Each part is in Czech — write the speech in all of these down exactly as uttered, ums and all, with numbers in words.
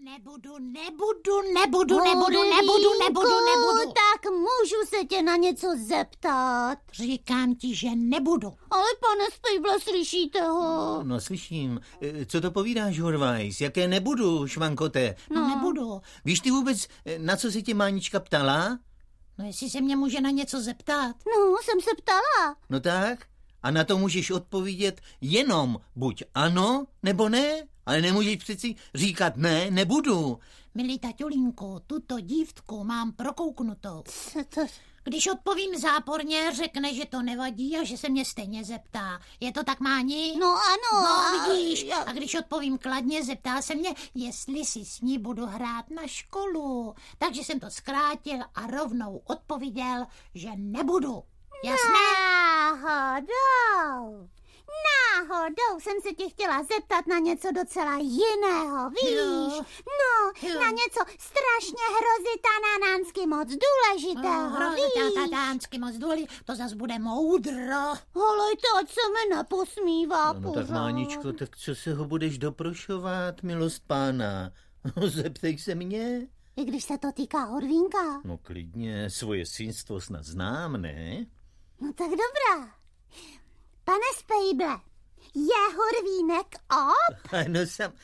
Nebudu, nebudu, nebudu, nebudu, nebudu, nebudu, nebudu. Tak můžu se tě na něco zeptat. Říkám ti, že nebudu. Ale pane Spejble, slyšíte ho? No, no slyším. Co to povídáš, Horvajs? Jaké nebudu, švankote? No, no nebudu. Víš ty vůbec, na co se tě Mánička ptala? No jestli se mě může na něco zeptat. No, jsem se ptala. No tak? A na to můžeš odpovědět jenom buď ano, nebo ne. Ale nemůžeš přeci říkat ne, nebudu. Milý taťulínku, tuto dívku mám prokouknutou. Co to... Když odpovím záporně, řekne, že to nevadí a že se mě stejně zeptá. Je to tak, Máni? No ano. No vidíš. A, a když odpovím kladně, zeptá se mě, jestli si s ní budu hrát na školu. Takže jsem to zkrátil a rovnou odpověděl, že nebudu. Jasné? Náhodou. Náhodou jsem se tě chtěla zeptat na něco docela jiného, víš? Jo. No, jo. na něco strašně hrozitanánsky moc důležitého, no, víš? Hrozitanánsky moc důležitého, to zas bude moudro. Holejte, ať se mi neposmívá no, no pořád. tak Máničko, tak co se ho budeš doprošovat, milost pána? Zeptej se mě. I když se to týká Horvínka. No klidně, svoje synstvo snad znám, ne? No tak dobrá. Pane Spejble, je Horvínek op? No sam...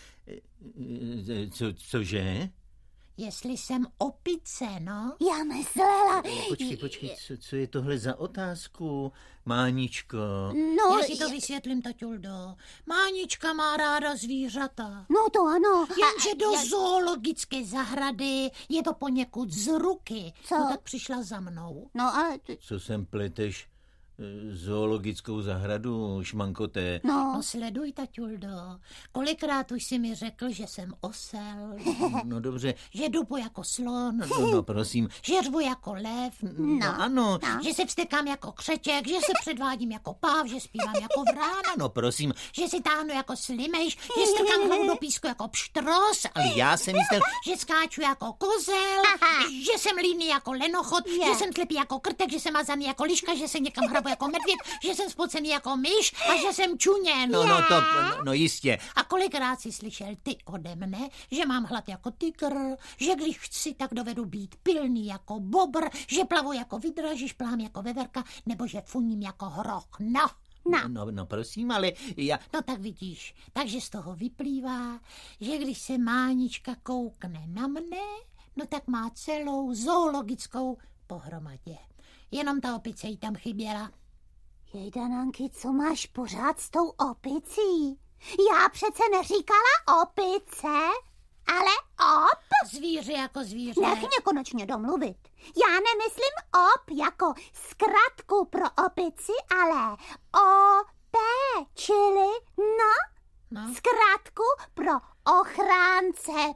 Co, cože? Jestli jsem opice, no? Já myslela... Počkej, počkej, co, co je tohle za otázku, Máničko? No, Já si to vysvětlím, taťuldo. Mánička má ráda zvířata. No to ano. Jenže do já... zoologické zahrady je to poněkud z ruky. Co? No tak přišla za mnou. No ale... Ty... Co sem pleteš? Zoologickou zahradu, šmankoté. No. no sleduj, taťuldo. Kolikrát už si mi řekl, že jsem osel. No dobře. Že dupu jako slon. No, no prosím. Že řvu jako lev. No, no ano. No. Že se vztekám jako křeček, že se předvádím jako páv, že zpívám jako vrána. No prosím. Že si táhnu jako slimejš, že strkám hlavu do písku jako pštros. Ale já jsem myslel... Že skáču jako kozel, aha. Že jsem líný jako lenochod, je. Že jsem slepý jako krtek, že jsem mazaný jako liška, že se někam hrabu jako medvěd, že jsem spocený jako myš a že jsem čuněn. No, no, to, no, no jistě. A kolikrát jsi slyšel ty ode mne, že mám hlad jako tygr, že když chci, tak dovedu být pilný jako bobr, že plavu jako vidra, že šplám jako veverka, nebo že funím jako hroch. No. No. No, no prosím, ale já... No tak vidíš, takže z toho vyplývá, že když se Mánička koukne na mne, no tak má celou zoologickou pohromadě. Jenom ta opice jí tam chyběla. Jejda, Nanky, co máš pořád s tou opicí? Já přece neříkala opice, ale op. Zvíře jako zvíře. Nech mě konečně domluvit. Já nemyslím op jako zkratku pro opici, ale O P, čili no, no. zkratku pro ochránce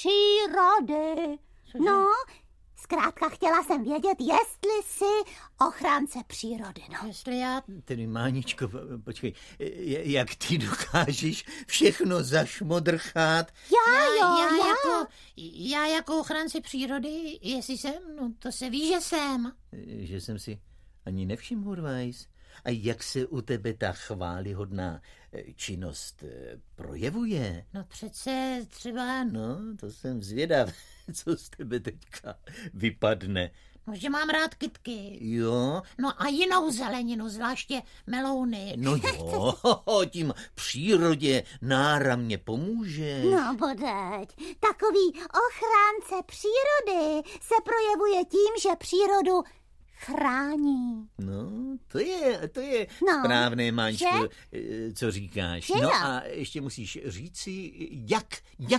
přírody. Cože? No, zkrátka chtěla jsem vědět, jestli jsi ochránce přírody, no. Jestli já... Tedy Máničko, počkej, jak ty dokážeš všechno zašmodrchat? Já, já jo, já, já. Jako, já jako ochránce přírody, jestli jsem, no to se ví, že jsem. Že jsem si ani nevšiml, Horvajs. A jak se u tebe ta chválihodná činnost projevuje? No přece třeba... No, to jsem zvědav, co z tebe teďka vypadne. No, že mám rád kytky. Jo? No a jinou zeleninu, zvláště melouny. No jo, tím přírodě náramně pomůže. No podeď, takový ochránce přírody se projevuje tím, že přírodu chrání. No, to je, to je no, správné, Máňčko, že? Co říkáš. Že no jo? a ještě musíš říci, jak, jak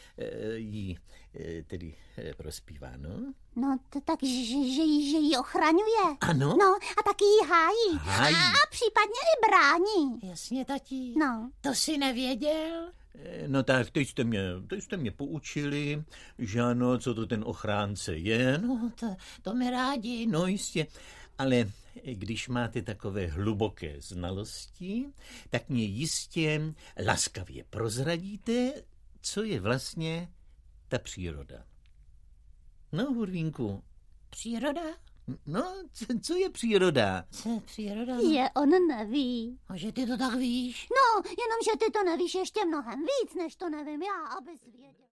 jí tedy prospívá, no? No, to tak, že, že, jí, že jí ochraňuje. Ano? No, a taky jí hájí. Hájí. A případně i brání. Jasně, tati. No. To jsi nevěděl? No tak, teď jste mě, teď jste mě poučili, že ano, co to ten ochránce je. No, to, to mi rádi. No jistě, ale když máte takové hluboké znalosti, tak mě jistě laskavě prozradíte, co je vlastně ta příroda. No, Hurvínku. Příroda? No, co, co je příroda? Co je příroda? Je, on neví. A že ty to tak víš? No, jenom, že ty to nevíš ještě mnohem víc, než to nevím já, abys věděl.